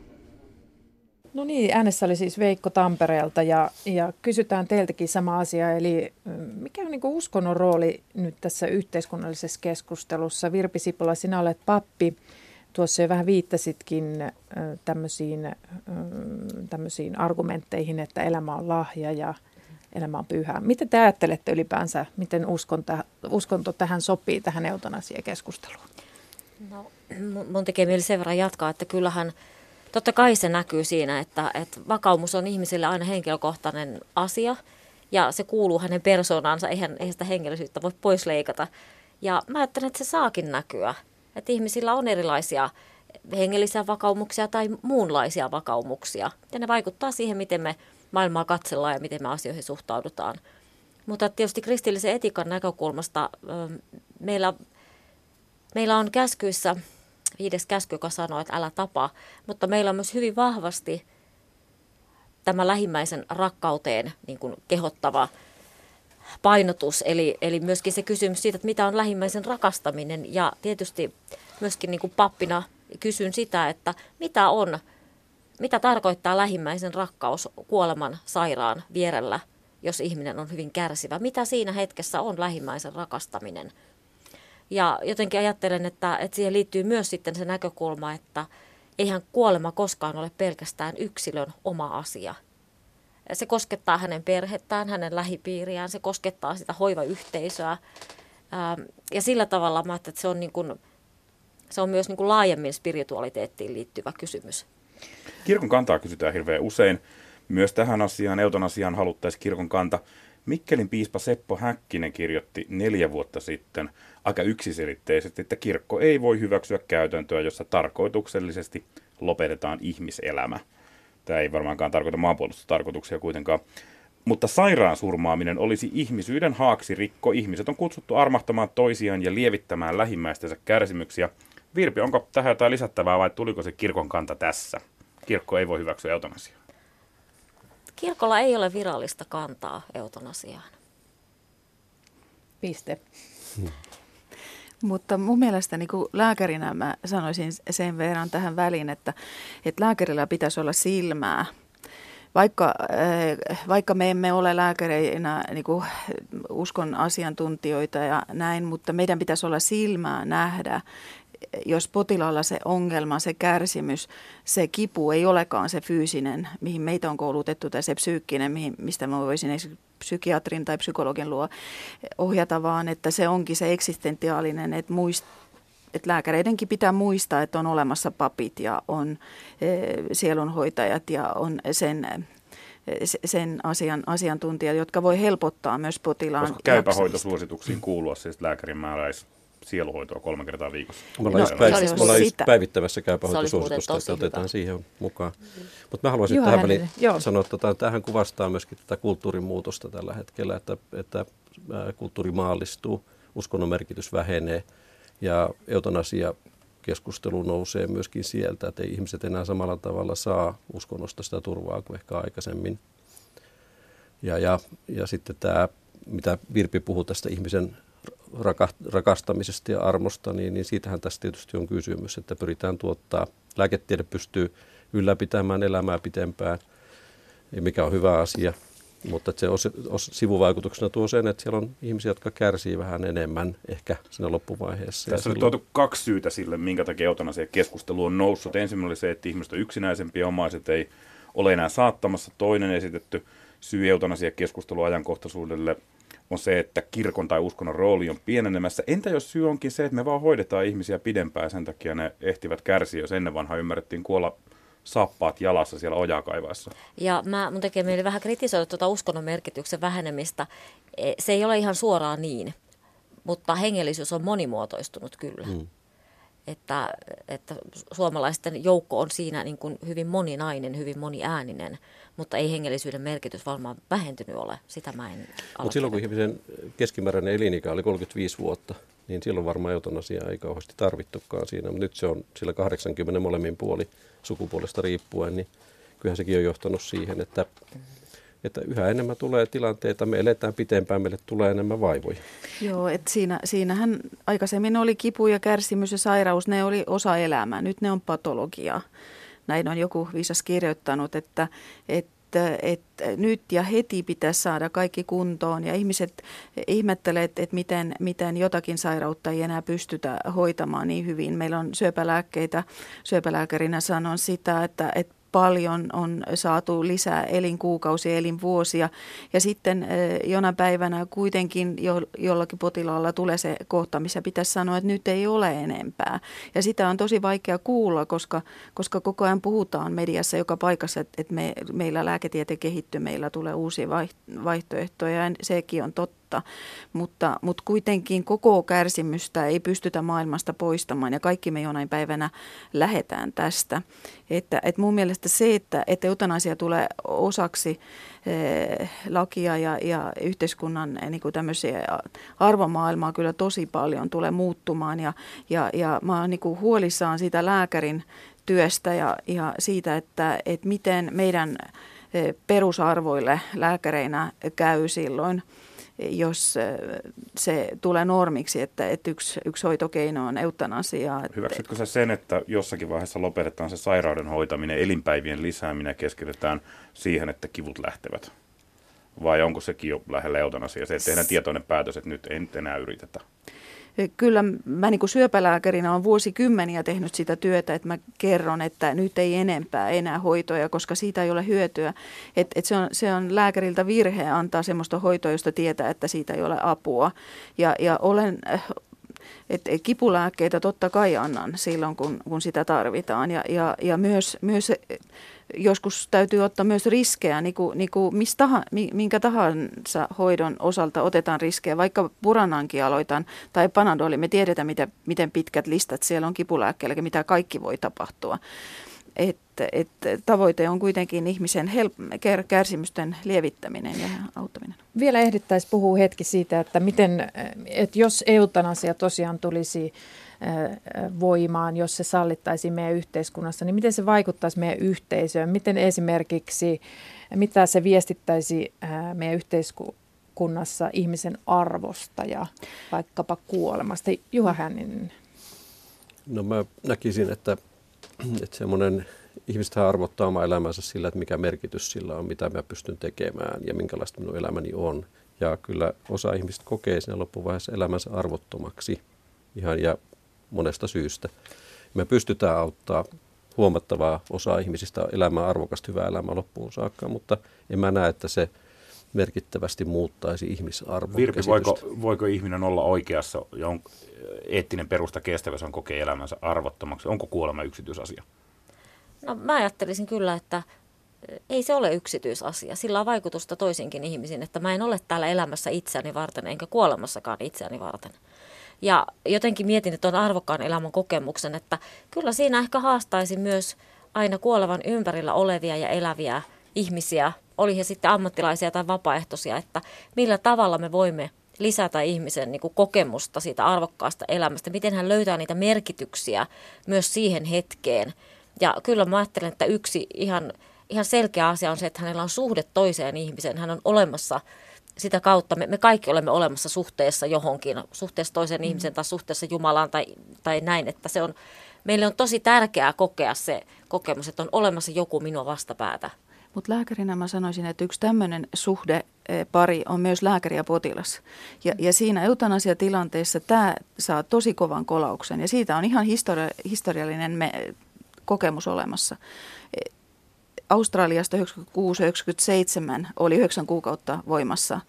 No niin, äänessä oli siis Veikko Tampereelta ja, ja kysytään teiltäkin sama asia, eli mikä on niin kuin uskonnon rooli nyt tässä yhteiskunnallisessa keskustelussa? Virpi Sipola, sinä olet pappi. Tuossa jo vähän viittasitkin tämmöisiin, tämmöisiin argumentteihin, että elämä on lahja ja elämä on pyhä. Miten te ajattelette ylipäänsä, miten uskonto, uskonto tähän sopii, tähän eutanasiakeskusteluun? No, mun tekee mieli sen verran jatkaa, että kyllähän totta kai se näkyy siinä, että, että vakaumus on ihmisille aina henkilökohtainen asia ja se kuuluu hänen persoonaansa, eihän, eihän sitä henkilöisyyttä voi pois leikata. Ja mä ajattelen, että se saakin näkyä, että ihmisillä on erilaisia hengellisiä vakaumuksia tai muunlaisia vakaumuksia ja ne vaikuttaa siihen, miten me maailmaa katsellaan ja miten me asioihin suhtaudutaan. Mutta tietysti kristillisen etiikan näkökulmasta meillä, meillä on käskyissä viides käsky, joka sanoo, että älä tapa, mutta meillä on myös hyvin vahvasti tämä lähimmäisen rakkauteen niin kuin kehottava painotus, eli, eli myöskin se kysymys siitä, että mitä on lähimmäisen rakastaminen, ja tietysti myöskin niin kuin pappina kysyn sitä, että mitä on, mitä tarkoittaa lähimmäisen rakkaus kuoleman sairaan vierellä, jos ihminen on hyvin kärsivä, mitä siinä hetkessä on lähimmäisen rakastaminen. Ja jotenkin ajattelen, että, että siihen liittyy myös sitten se näkökulma, että eihän kuolema koskaan ole pelkästään yksilön oma asia. Se koskettaa hänen perhettään, hänen lähipiiriään, se koskettaa sitä hoivayhteisöä. Ja sillä tavalla mä ajattelen, että se on, niin kuin, se on myös niin kuin laajemmin spiritualiteettiin liittyvä kysymys. Kirkon kantaa kysytään hirveän usein. Myös tähän asiaan, eutanasiaan, haluttaisiin kirkon kanta. Mikkelin piispa Seppo Häkkinen kirjoitti neljä vuotta sitten aika yksiselitteisesti, että kirkko ei voi hyväksyä käytäntöä, jossa tarkoituksellisesti lopetetaan ihmiselämä. Tämä ei varmaankaan tarkoita maanpuolustustarkoituksia kuitenkaan. Mutta sairaan surmaaminen olisi ihmisyyden haaksirikko. Ihmiset on kutsuttu armahtamaan toisiaan ja lievittämään lähimmäistensä kärsimyksiä. Virpi, onko tähän jotain lisättävää vai tuliko se kirkon kanta tässä? Kirkko ei voi hyväksyä eutanasiaa. Kirkolla ei ole virallista kantaa eutanasiaan. Piste. Hmm. Mutta mun mielestä niin kuin lääkärinä mä sanoisin sen verran tähän väliin, että, että lääkärillä pitäisi olla silmää. Vaikka, vaikka me emme ole lääkäreinä niin kuin uskon asiantuntijoita ja näin, mutta meidän pitäisi olla silmää nähdä, jos potilaalla se ongelma, se kärsimys, se kipu ei olekaan se fyysinen, mihin meitä on koulutettu, tai se psyykkinen, mihin, mistä mä voisin psykiatrin tai psykologin luo ohjata, vaan että se onkin se eksistentiaalinen, että, muist, että lääkäreidenkin pitää muistaa, että on olemassa papit ja on e, sielunhoitajat ja on sen, sen asian, asiantuntijat, jotka voi helpottaa myös potilaan Koska käypähoitosuosituksiin kuulua siis lääkärin määräisi sieluhoitoa kolme kertaa viikossa. Me ollaan no, päiv- ollaan päivittävässä käypähoitosuositusta, että otetaan hyvä. Siihen mukaan. Mutta mä haluaisin tähän väliin sanoa, että tähän kuvastaa myöskin tätä kulttuurin muutosta tällä hetkellä, että, että kulttuuri maallistuu, uskonnon merkitys vähenee ja eutanasia keskustelu nousee myöskin sieltä, että ei ihmiset enää samalla tavalla saa uskonnosta sitä turvaa kuin ehkä aikaisemmin. Ja, ja, ja sitten tämä, mitä Virpi puhui tästä ihmisen rakastamisesta ja armosta, niin, niin siitähän tässä tietysti on kysymys, että pyritään tuottaa. Lääketiede pystyy ylläpitämään elämää pitempään, mikä on hyvä asia, mutta se os, os, sivuvaikutuksena tuo sen, että siellä on ihmisiä, jotka kärsii vähän enemmän ehkä siinä loppuvaiheessa. Tässä on silloin tuotu kaksi syytä sille, minkä takia eutanasia keskustelu on noussut. Ensimmäinen oli se, että ihmiset on yksinäisempiä, omaiset ei ole enää saattamassa. Toinen esitetty syy eutanasia keskustelun ajankohtaisuudelle on se, että kirkon tai uskonnon rooli on pienenemässä. Entä jos syy onkin se, että me vaan hoidetaan ihmisiä pidempään ja sen takia ne ehtivät kärsiä, jos ennen vanhaa ymmärrettiin kuolla saappaat jalassa siellä ojakaivaessa. Ja mä, mun tekee mieli vähän kritisoida tuota uskonnon merkityksen vähenemistä. Se ei ole ihan suoraan niin, mutta hengellisyys on monimuotoistunut kyllä. Hmm. että, että suomalaisten joukko on siinä niin kuin hyvin moninainen, hyvin moniääninen, mutta ei hengellisyyden merkitys varmaan vähentynyt ole. Sitä mä en Mutta silloin kun ihmisen keskimääräinen elinikä oli kolmekymmentäviisi vuotta, niin silloin varmaan eutanasiaa ei kauheasti tarvittukaan siinä. Mutta nyt se on sillä kahdeksankymmentä molemmin puoli sukupuolesta riippuen, niin kyllähän sekin on johtanut siihen, että, että yhä enemmän tulee tilanteita, me eletään pitempään, meille tulee enemmän vaivoja. Joo, että siinä, siinähän aikaisemmin oli kipu ja kärsimys ja sairaus, ne oli osa elämää, nyt ne on patologiaa. Näin on joku viisas kirjoittanut, että, että, että nyt ja heti pitäisi saada kaikki kuntoon ja ihmiset ihmettelee, että miten, miten jotakin sairautta ei enää pystytä hoitamaan niin hyvin. Meillä on syöpälääkkeitä, syöpälääkärinä sanon sitä, että, että paljon on saatu lisää elinkuukausia, elinvuosia ja sitten jonain päivänä kuitenkin jo, jollakin potilaalla tulee se kohta, missä pitäisi sanoa, että nyt ei ole enempää. Ja sitä on tosi vaikea kuulla, koska, koska koko ajan puhutaan mediassa joka paikassa, että, että me, meillä lääketiede kehittyy, meillä tulee uusia vaihtoehtoja ja sekin on totta. Mutta, mutta kuitenkin koko kärsimystä ei pystytä maailmasta poistamaan ja kaikki me jonain päivänä lähdetään tästä. Että, että mun mielestä se, että, että eutanasia tulee osaksi eh, lakia ja, ja yhteiskunnan eh, niin kuin tämmöisiä arvomaailmaa kyllä tosi paljon tulee muuttumaan ja, ja, ja mä oon niin kuin huolissaan siitä lääkärin työstä ja, ja siitä, että, että miten meidän eh, perusarvoille lääkäreinä käy silloin, jos se tulee normiksi, että, että yksi, yksi hoitokeino on eutanasia. Hyväksytkö sä sen, että jossakin vaiheessa lopetetaan se sairauden hoitaminen, elinpäivien lisääminen ja keskitytään siihen, että kivut lähtevät? Vai onko sekin jo lähellä eutanasiaa? Se, että tehdään tietoinen päätös, että nyt ei nyt enää yritetä. Kyllä mä niin kuin syöpälääkärinä olen vuosikymmeniä tehnyt sitä työtä, että mä kerron, että nyt ei enempää enää hoitoja, koska siitä ei ole hyötyä. Et, et se, on, se on lääkäriltä virhe antaa semmoista hoitoa, josta tietää, että siitä ei ole apua. Ja, ja olen... Et kipulääkkeitä totta kai annan silloin, kun, kun sitä tarvitaan ja, ja, ja myös, myös joskus täytyy ottaa myös riskejä, niin kuin, niin kuin mistä tahansa, minkä tahansa hoidon osalta otetaan riskejä, vaikka Buranankin aloitan tai Panadoli, me tiedetään miten, miten pitkät listat siellä on kipulääkkeellä, mitä kaikki voi tapahtua. Että et, tavoite on kuitenkin ihmisen help- kärsimysten lievittäminen ja auttaminen. Vielä ehdittäisiin puhua hetki siitä, että miten, että jos eutanasia tosiaan tulisi voimaan, jos se sallittaisiin meidän yhteiskunnassa, niin miten se vaikuttaisi meidän yhteisöön? Miten esimerkiksi, mitä se viestittäisi meidän yhteiskunnassa ihmisen arvosta ja vaikkapa kuolemasta? Juha Hänninen. No mä näkisin, että, että semmoinen ihmistähän arvottaa oma elämänsä sillä, että mikä merkitys sillä on, mitä mä pystyn tekemään ja minkälaista minun elämäni on. Ja kyllä osa ihmistä kokee siinä loppuvaiheessa elämänsä arvottomaksi ihan ja monesta syystä. Me pystytään auttaa huomattavaa osaa ihmisistä elämään arvokasta, hyvää elämää loppuun saakka, mutta en mä näe, että se merkittävästi muuttaisi ihmisarvon Virpi, voiko, voiko ihminen olla oikeassa ja on eettinen perusta kestävä, jos on kokee elämänsä arvottomaksi? Onko kuolema yksityisasia? No mä ajattelisin kyllä, että ei se ole yksityisasia. Sillä on vaikutusta toisinkin ihmisiin, että mä en ole täällä elämässä itseäni varten, enkä kuolemassakaan itseäni varten. Ja jotenkin mietin, että on arvokkaan elämän kokemuksen, että kyllä siinä ehkä haastaisi myös aina kuolevan ympärillä olevia ja eläviä ihmisiä, oli he sitten ammattilaisia tai vapaaehtoisia, että millä tavalla me voimme lisätä ihmisen niin kuin kokemusta siitä arvokkaasta elämästä, miten hän löytää niitä merkityksiä myös siihen hetkeen. Ja kyllä mä ajattelen, että yksi ihan, ihan selkeä asia on se, että hänellä on suhde toiseen ihmiseen, hän on olemassa sitä kautta, me, me kaikki olemme olemassa suhteessa johonkin, suhteessa toiseen mm. ihmiseen tai suhteessa Jumalaan tai, tai näin, että se on, meille on tosi tärkeää kokea se kokemus, että on olemassa joku minua vastapäätä. Mutta lääkärinä mä sanoisin, että yksi tämmöinen suhdepari on myös lääkäri ja potilas. Ja, ja siinä eutanasiatilanteessa tämä saa tosi kovan kolauksen ja siitä on ihan histori- historiallinen me, kokemus olemassa. Australiasta yhdeksänkymmentäkuusi yhdeksänkymmentäseitsemän oli yhdeksän kuukautta voimassa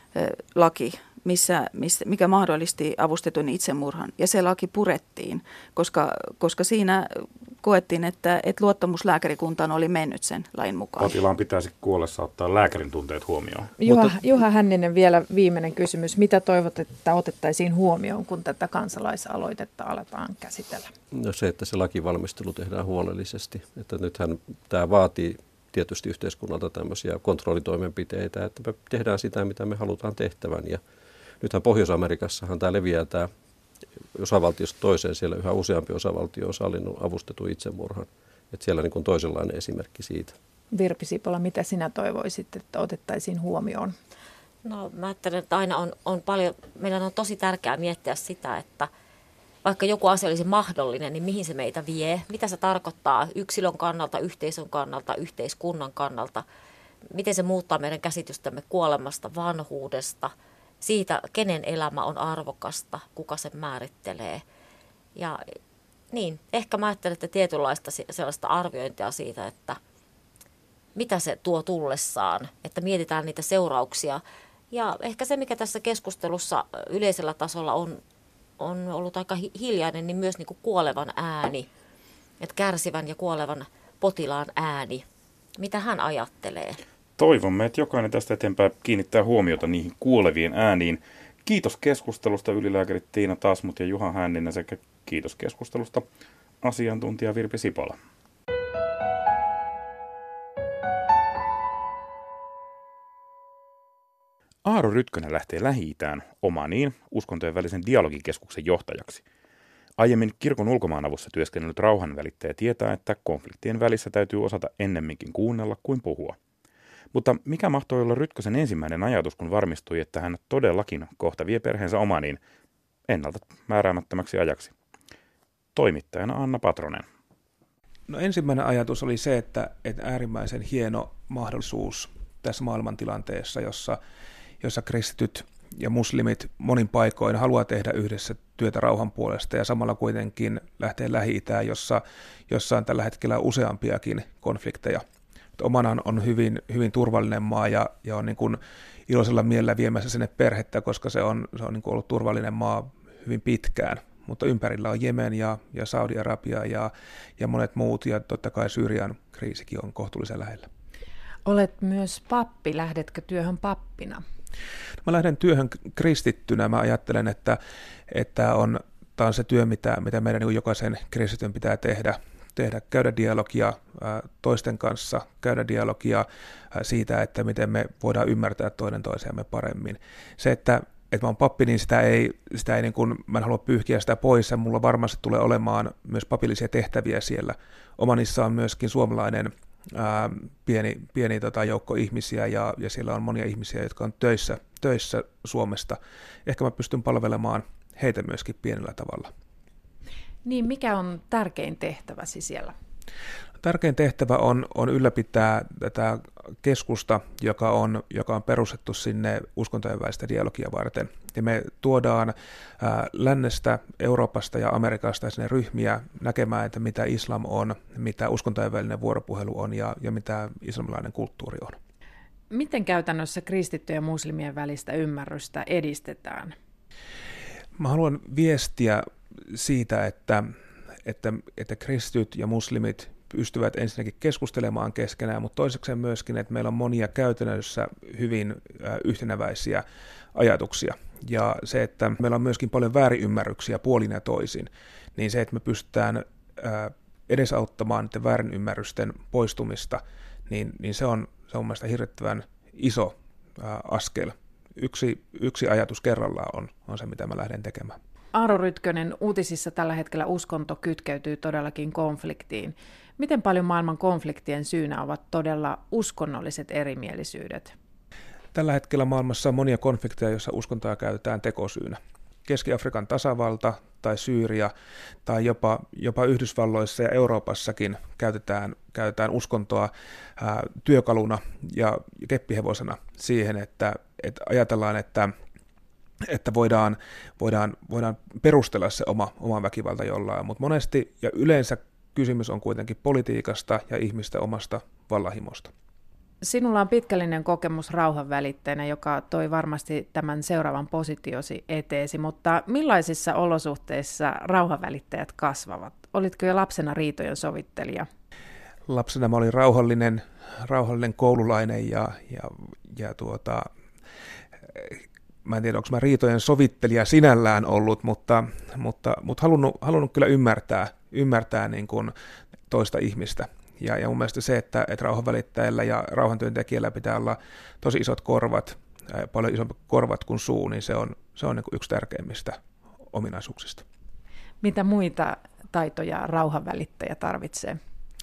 laki, missä, missä, mikä mahdollisti avustetun itsemurhan. Ja se laki purettiin, koska, koska siinä koettiin, että, että luottamus lääkärikuntaan oli mennyt sen lain mukaan. Potilaan pitäisi kuollessa ottaa lääkärin tunteet huomioon. Juha, Mutta, Juha Hänninen, vielä viimeinen kysymys. Mitä toivot, että otettaisiin huomioon, kun tätä kansalaisaloitetta aletaan käsitellä? no se, että se lakivalmistelu tehdään huolellisesti. Että nythän tämä vaatii tietysti yhteiskunnalta tämmöisiä kontrollitoimenpiteitä, että me tehdään sitä, mitä me halutaan tehtävän. Ja nythän Pohjois-Amerikassahan tämä leviää tämä osavaltiosta toiseen, siellä yhä useampi osavaltio on sallinut avustetun itsemurhan. Että siellä niin kuin toisenlainen esimerkki siitä. Virpi Sipola, mitä sinä toivoisit, että otettaisiin huomioon? No mä ajattelen, että aina on, on paljon, meidän on tosi tärkeää miettiä sitä, että vaikka joku asia olisi mahdollinen, niin mihin se meitä vie, mitä se tarkoittaa yksilön kannalta, yhteisön kannalta, yhteiskunnan kannalta, miten se muuttaa meidän käsitystämme kuolemasta, vanhuudesta, siitä, kenen elämä on arvokasta, kuka sen määrittelee. Ja niin, ehkä mä ajattelen, että tietynlaista sellaista arviointia siitä, että mitä se tuo tullessaan, että mietitään niitä seurauksia. Ja ehkä se, mikä tässä keskustelussa yleisellä tasolla on, on ollut aika hiljainen, niin myös niin kuin kuolevan ääni, että kärsivän ja kuolevan potilaan ääni. Mitä hän ajattelee? Toivomme, että jokainen tästä eteenpäin kiinnittää huomiota niihin kuolevien ääniin. Kiitos keskustelusta ylilääkärit Tiina Tasmut ja Juha Hänninen sekä kiitos keskustelusta asiantuntija Virpi Sipola. Aaro Rytkönen lähtee Lähi-Itään Omaniin uskontojen välisen dialogikeskuksen johtajaksi. Aiemmin kirkon ulkomaanavussa työskennellyt rauhanvälittäjä tietää, että konfliktien välissä täytyy osata ennemminkin kuunnella kuin puhua. Mutta mikä mahtoi olla Rytkösen ensimmäinen ajatus, kun varmistui, että hän todellakin kohta vie perheensä Omaniin ennalta määräämättömäksi ajaksi? Toimittajana Anna Patronen. No ensimmäinen ajatus oli se, että, että äärimmäisen hieno mahdollisuus tässä maailmantilanteessa, jossa, jossa kristityt ja muslimit monin paikoin haluaa tehdä yhdessä työtä rauhan puolesta ja samalla kuitenkin lähtee Lähi-Itään, jossa, jossa on tällä hetkellä useampiakin konflikteja. Oman on hyvin, hyvin turvallinen maa ja, ja on niin kuin iloisella mielellä viemässä sinne perhettä, koska se on, se on niin kuin ollut turvallinen maa hyvin pitkään. Mutta ympärillä on Jemen ja, ja Saudi-Arabia ja, ja monet muut ja totta kai Syyrian kriisikin on kohtuullisen lähellä. Olet myös pappi. Lähdetkö työhön pappina? Mä lähden työhön kristittynä. Mä ajattelen, että, että on, tämä on se työ, mitä, mitä meidän niin jokaisen kristityn pitää tehdä. tehdä, käydä dialogia toisten kanssa, käydä dialogia siitä, että miten me voidaan ymmärtää toinen toisiamme paremmin. Se, että, että mä oon pappi, niin sitä ei, sitä ei niin kuin, mä en halua pyyhkiä sitä pois, ja mulla varmasti tulee olemaan myös papillisia tehtäviä siellä. Omanissa on myöskin suomalainen ää, pieni, pieni tota, joukko ihmisiä, ja, ja siellä on monia ihmisiä, jotka on töissä, töissä Suomesta. Ehkä mä pystyn palvelemaan heitä myöskin pienellä tavalla. Niin, mikä on tärkein tehtäväsi siellä? Tärkein tehtävä on, on ylläpitää tätä keskusta, joka on, joka on perustettu sinne uskontojen välistä dialogia varten. Ja me tuodaan ää, lännestä, Euroopasta ja Amerikasta sinne ryhmiä näkemään, että mitä islam on, mitä uskontojen välinen vuoropuhelu on ja, ja mitä islamilainen kulttuuri on. Miten käytännössä kristittyjen ja muslimien välistä ymmärrystä edistetään? Mä haluan viestiä siitä, että, että, että kristityt ja muslimit pystyvät ensinnäkin keskustelemaan keskenään, mutta toisekseen myöskin, että meillä on monia käytännössä hyvin yhteneväisiä ajatuksia. Ja se, että meillä on myöskin paljon väärinymmärryksiä puolin ja toisin, niin se, että me pystytään edesauttamaan niiden väärinymmärrysten poistumista, niin, niin se on, se on mielestäni hirvittävän iso askel. Yksi, yksi ajatus kerrallaan on, on se, mitä mä lähden tekemään. Aaro Rytkönen, uutisissa tällä hetkellä uskonto kytkeytyy todellakin konfliktiin. Miten paljon maailman konfliktien syynä ovat todella uskonnolliset erimielisyydet? Tällä hetkellä maailmassa on monia konflikteja, joissa uskontoa käytetään tekosyynä. Keski-Afrikan tasavalta tai Syyria tai jopa, jopa Yhdysvalloissa ja Euroopassakin käytetään, käytetään uskontoa ää, työkaluna ja keppihevosena siihen, että, että ajatellaan, että että voidaan, voidaan, voidaan perustella se oma, oma väkivalta jollain, mutta monesti ja yleensä kysymys on kuitenkin politiikasta ja ihmisten omasta vallahimosta. Sinulla on pitkällinen kokemus rauhanvälittäjänä, joka toi varmasti tämän seuraavan positiosi eteesi, mutta millaisissa olosuhteissa rauhanvälittäjät kasvavat? olitko jo lapsena riitojen sovittelija? Lapsena mä olin rauhallinen, rauhallinen koululainen ja, ja, ja tuota, mä en tiedä, onko mä riitojen sovittelija sinällään ollut, mutta, mutta, mutta halunnut, halunnut kyllä ymmärtää, ymmärtää niin kuin toista ihmistä. Ja, ja mun mielestä se, että, että rauhanvälittäjällä ja rauhantyöntekijällä pitää olla tosi isot korvat, paljon isompi korvat kuin suu, niin se on, se on niin kuin yksi tärkeimmistä ominaisuuksista. Mitä muita taitoja rauhanvälittäjä tarvitsee?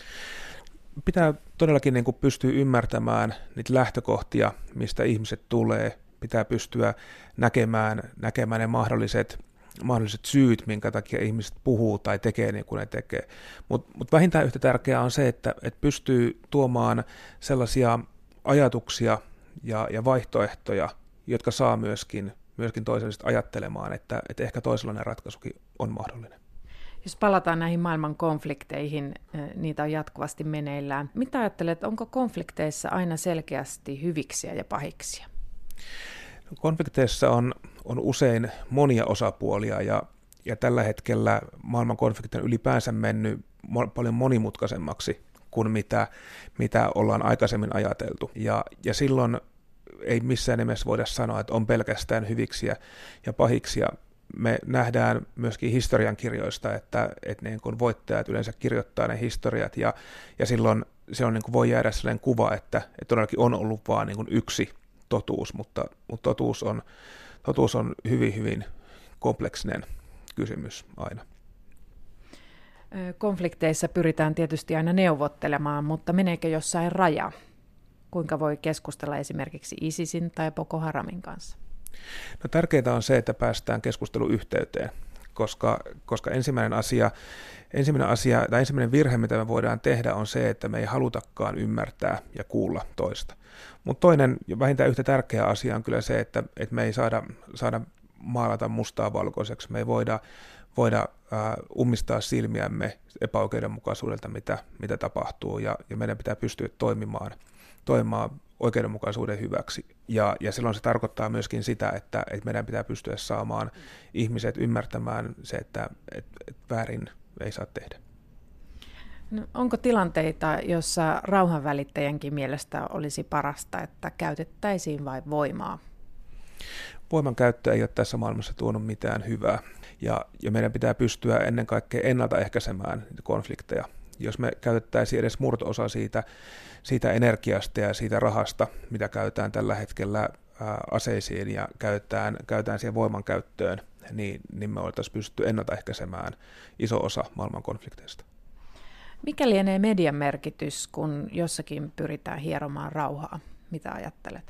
Pitää todellakin niin kuin pystyä ymmärtämään niitä lähtökohtia, mistä ihmiset tulee. Pitää pystyä näkemään, näkemään ne mahdolliset, mahdolliset syyt, minkä takia ihmiset puhuu tai tekee niin kuin ne tekee. Mutta mut vähintään yhtä tärkeää on se, että et pystyy tuomaan sellaisia ajatuksia ja, ja vaihtoehtoja, jotka saa myöskin, myöskin toisellista ajattelemaan, että, että ehkä toisenlainen ratkaisukin on mahdollinen. Jos palataan näihin maailman konflikteihin, niitä on jatkuvasti meneillään. Mitä ajattelet, onko konflikteissa aina selkeästi hyviksiä ja pahiksia? Konflikteissa on, on usein monia osapuolia ja, ja tällä hetkellä maailman konfliktit on ylipäänsä mennyt mo- paljon monimutkaisemmaksi kuin mitä, mitä ollaan aikaisemmin ajateltu. Ja, ja silloin ei missään nimessä voida sanoa, että on pelkästään hyviksiä ja pahiksia. Me nähdään myöskin historiankirjoista, että, että niin kuin voittajat yleensä kirjoittaa ne historiat ja, ja silloin se on niin kuin voi jäädä sellainen kuva, että, että todellakin on ollut vain niin kuin yksi totuus, mutta, mutta totuus, on, totuus on hyvin, hyvin kompleksinen kysymys aina. Konflikteissa pyritään tietysti aina neuvottelemaan, mutta meneekö jossain raja? Kuinka voi keskustella esimerkiksi ISISin tai Boko Haramin kanssa? No, tärkeintä on se, että päästään keskusteluyhteyteen, koska, koska ensimmäinen asia, ensimmäinen asia tai ensimmäinen virhe, mitä me voidaan tehdä, on se, että me ei halutakaan ymmärtää ja kuulla toista. Mutta toinen ja vähintään yhtä tärkeä asia on kyllä se, että, että me ei saada, saada maalata mustaa valkoiseksi. Me ei voida, voida äh, ummistaa silmiämme epäoikeudenmukaisuudelta, mitä, mitä tapahtuu, ja, ja meidän pitää pystyä toimimaan, toimimaan oikeudenmukaisuuden hyväksi. Ja, ja silloin se tarkoittaa myöskin sitä, että, että meidän pitää pystyä saamaan ihmiset ymmärtämään se, että, että, että väärin ei saa tehdä. No, onko tilanteita, jossa rauhanvälittäjänkin mielestä olisi parasta, että käytettäisiin vain voimaa? Voiman käyttö ei ole tässä maailmassa tuonut mitään hyvää, ja, ja meidän pitää pystyä ennen kaikkea ennaltaehkäisemään konflikteja. Jos me käytettäisiin edes murto-osa siitä, siitä energiasta ja siitä rahasta, mitä käytetään tällä hetkellä ää, aseisiin ja käytetään, käytetään siihen voiman käyttöön, niin, niin me oltaisiin pystytty ennaltaehkäisemään iso osa maailman konflikteista. Mikä lienee median merkitys, kun jossakin pyritään hieromaan rauhaa? Mitä ajattelet?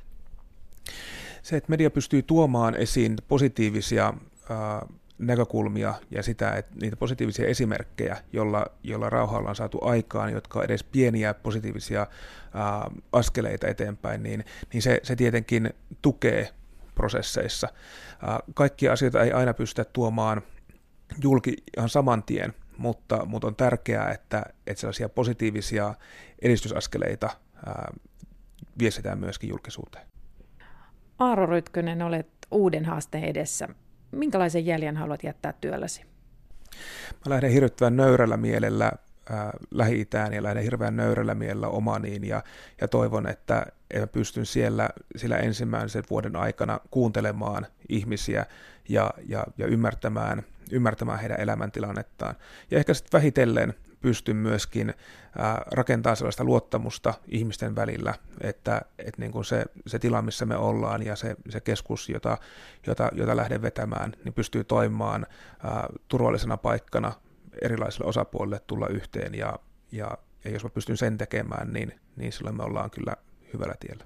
Se, että media pystyy tuomaan esiin positiivisia ää, näkökulmia ja sitä, että niitä positiivisia esimerkkejä, jolla, jolla rauhalla on saatu aikaan, jotka on edes pieniä positiivisia ää, askeleita eteenpäin, niin, niin se, se tietenkin tukee prosesseissa. Ää, kaikkia asioita ei aina pystytä tuomaan julki ihan saman tien, mutta, mutta on tärkeää, että, että sellaisia positiivisia edistysaskeleita ää, viestitään myöskin julkisuuteen. Aaro Rytkönen, olet uuden haasteen edessä. Minkälaisen jäljen haluat jättää työlläsi? Mä lähden hirvittävän nöyrällä mielellä äh, Lähi-Itään ja lähden hirveän nöyrällä mielellä Omaniin ja, ja toivon, että, että pystyn siellä sillä ensimmäisen vuoden aikana kuuntelemaan ihmisiä ja, ja, ja ymmärtämään, ymmärtämään heidän elämäntilannettaan. Ja ehkä sitten vähitellen pystyn myöskin ää, rakentamaan sellaista luottamusta ihmisten välillä, että, että niin kuin se, se tila, missä me ollaan ja se, se keskus, jota, jota, jota lähden vetämään, niin pystyy toimimaan ää, turvallisena paikkana erilaisille osapuolille tulla yhteen. Ja, ja, ja jos mä pystyn sen tekemään, niin, niin silloin me ollaan kyllä hyvällä tiellä.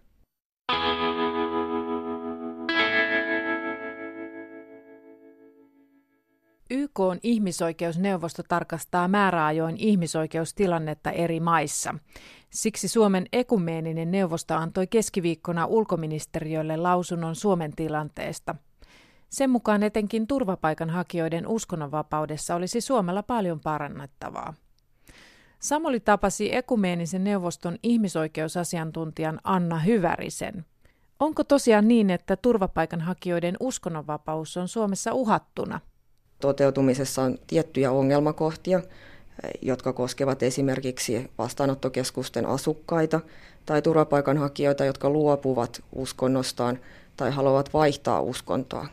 Y K:n ihmisoikeusneuvosto tarkastaa määräajoin ihmisoikeustilannetta eri maissa. Siksi Suomen ekumeeninen neuvosto antoi keskiviikkona ulkoministeriölle lausunnon Suomen tilanteesta. Sen mukaan etenkin turvapaikanhakijoiden uskonnonvapaudessa olisi Suomella paljon parannettavaa. Samuli tapasi ekumeenisen neuvoston ihmisoikeusasiantuntijan Anna Hyvärisen. Onko tosiaan niin, että turvapaikanhakijoiden uskonnonvapaus on Suomessa uhattuna? Toteutumisessa on tiettyjä ongelmakohtia. jotka koskevat esimerkiksi vastaanottokeskusten asukkaita tai turvapaikanhakijoita, jotka luopuvat uskonnostaan tai haluavat vaihtaa uskontoa.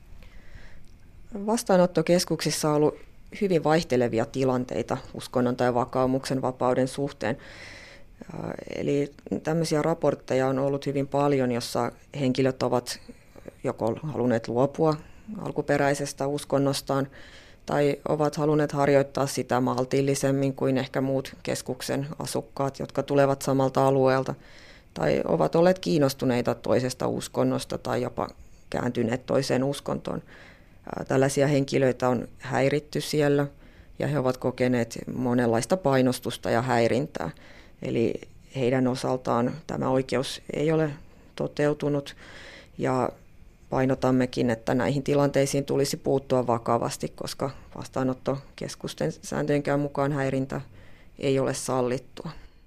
Vastaanottokeskuksissa on ollut hyvin vaihtelevia tilanteita uskonnon tai vakaumuksen vapauden suhteen. Eli tämmöisiä raportteja on ollut hyvin paljon, jossa henkilöt ovat joko halunneet luopua alkuperäisestä uskonnostaan tai ovat halunneet harjoittaa sitä maltillisemmin kuin ehkä muut keskuksen asukkaat, jotka tulevat samalta alueelta, tai ovat olleet kiinnostuneita toisesta uskonnosta tai jopa kääntyneet toiseen uskontoon. Tällaisia henkilöitä on häiritty siellä ja he ovat kokeneet monenlaista painostusta ja häirintää. Eli heidän osaltaan tämä oikeus ei ole toteutunut ja painotammekin, että näihin tilanteisiin tulisi puuttua vakavasti, koska vastaanottokeskusten sääntöjenkään mukaan häirintä ei ole sallittua.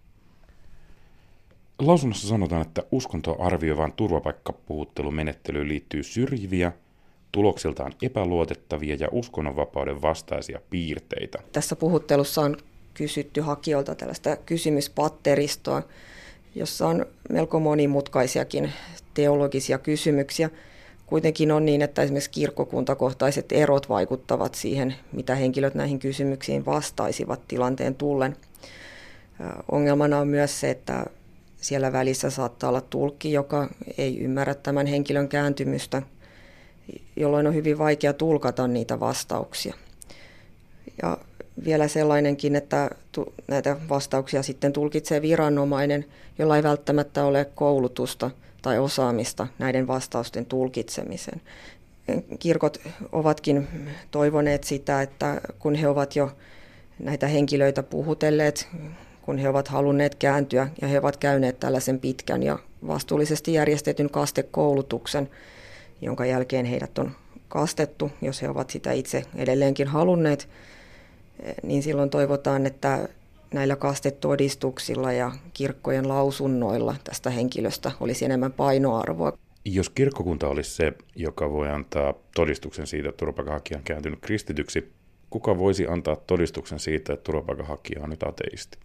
Lausunnossa sanotaan, että uskontoa arvioivaan turvapaikkapuhuttelumenettelyyn liittyy syrjiviä, tuloksiltaan epäluotettavia ja uskonnonvapauden vastaisia piirteitä. Tässä puhuttelussa on kysytty hakijoilta tällaista kysymyspatteristoa, jossa on melko monimutkaisiakin teologisia kysymyksiä. Kuitenkin on niin, että esimerkiksi kirkkokuntakohtaiset erot vaikuttavat siihen, mitä henkilöt näihin kysymyksiin vastaisivat tilanteen tullen. Ongelmana on myös se, että siellä välissä saattaa olla tulkki, joka ei ymmärrä tämän henkilön kääntymystä, jolloin on hyvin vaikea tulkata niitä vastauksia. Ja vielä sellainenkin, että näitä vastauksia sitten tulkitsee viranomainen, jolla ei välttämättä ole koulutusta tai osaamista näiden vastausten tulkitsemiseen. Kirkot ovatkin toivoneet sitä, että kun he ovat jo näitä henkilöitä puhutelleet, kun he ovat halunneet kääntyä ja he ovat käyneet tällaisen pitkän ja vastuullisesti järjestetyn kastekoulutuksen, jonka jälkeen heidät on kastettu, jos he ovat sitä itse edelleenkin halunneet, niin silloin toivotaan, että näillä kastetodistuksilla ja kirkkojen lausunnoilla tästä henkilöstä olisi enemmän painoarvoa. Jos kirkkokunta olisi se, joka voi antaa todistuksen siitä, että turvapaikanhakija on kääntynyt kristityksi, kuka voisi antaa todistuksen siitä, että turvapaikanhakija on nyt ateisti?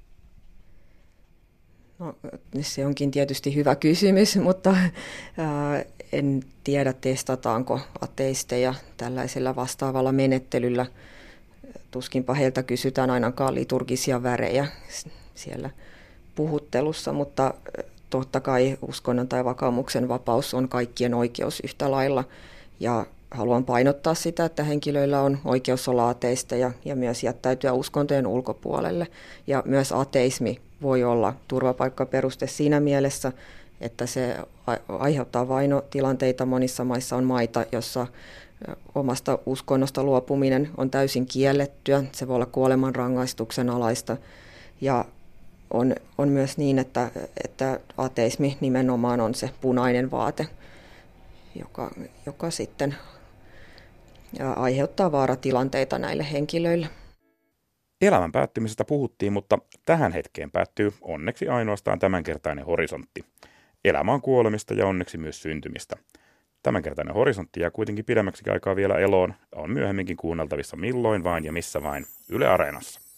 No, se onkin tietysti hyvä kysymys, mutta ää, en tiedä, testataanko ateisteja tällaisella vastaavalla menettelyllä. Tuskinpa heiltä kysytään ainakaan liturgisia värejä siellä puhuttelussa, mutta totta kai uskonnon tai vakaumuksen vapaus on kaikkien oikeus yhtä lailla. Ja haluan painottaa sitä, että henkilöillä on oikeus olla ateisteja ja myös jättäytyä uskontojen ulkopuolelle. Ja myös ateismi voi olla turvapaikkaperuste siinä mielessä, että se aiheuttaa vainotilanteita. Monissa maissa on maita, jossa omasta uskonnosta luopuminen on täysin kiellettyä. Se voi olla kuolemanrangaistuksen alaista. Ja on, on myös niin, että, että ateismi nimenomaan on se punainen vaate, joka, joka sitten aiheuttaa vaaratilanteita näille henkilöille. Elämän päättymisestä puhuttiin, mutta tähän hetkeen päättyy onneksi ainoastaan tämänkertainen horisontti. Elämä on kuolemista ja onneksi myös syntymistä. Tämänkertainen horisontti jää kuitenkin pidemmäksi aikaa vielä eloon, on myöhemminkin kuunneltavissa milloin vain ja missä vain Yle Areenassa.